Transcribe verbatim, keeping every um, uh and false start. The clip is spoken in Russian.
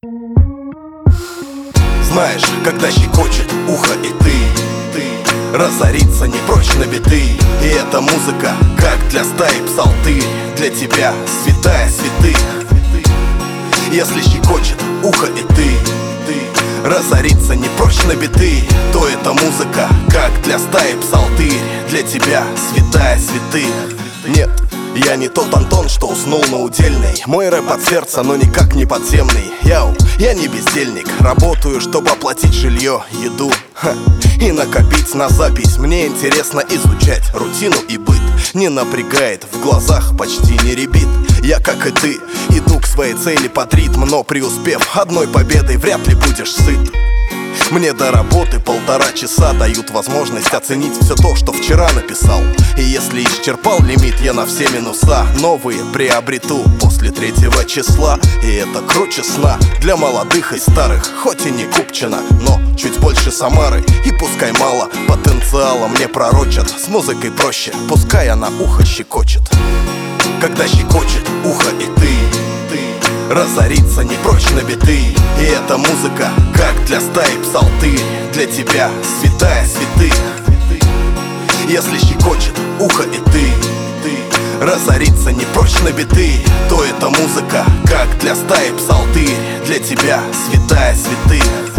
Знаешь, когда щекочет ухо и ты, ты разориться не прочь на биты. И эта музыка, как для стаи псалтырь, для тебя святая святых. Если щекочет ухо и ты, ты разориться не прочь на биты, то эта музыка, как для стаи псалтырь, для тебя святая святых. Нет, я не тот Антон, что уснул на удельной. Мой рэп от сердца, но никак не подземный. Яу, я не бездельник, работаю, чтобы оплатить жилье, еду, ха, и накопить на запись. Мне интересно изучать рутину и быт. Не напрягает, в глазах почти не рябит. Я, как и ты, иду к своей цели под ритм, но преуспев одной победой, вряд ли будешь сыт. Мне до работы полтора часа дают возможность оценить все то, что вчера написал. И если исчерпал лимит, я на все минуса новые приобрету после третьего числа. И это круче сна для молодых и старых, хоть и не Купчино, но чуть больше Самары. И пускай мало потенциала мне пророчат, с музыкой проще, пускай она ухо щекочет. Когда щекочет ухо и ты, ты разориться не прочь на биты. И эта музыка, как для стаи псалтырь, для тебя святая святых. Если щекочет ухо и ты, ты разориться не прочь на биты, то эта музыка, как для стаи псалтырь, для тебя святая святых.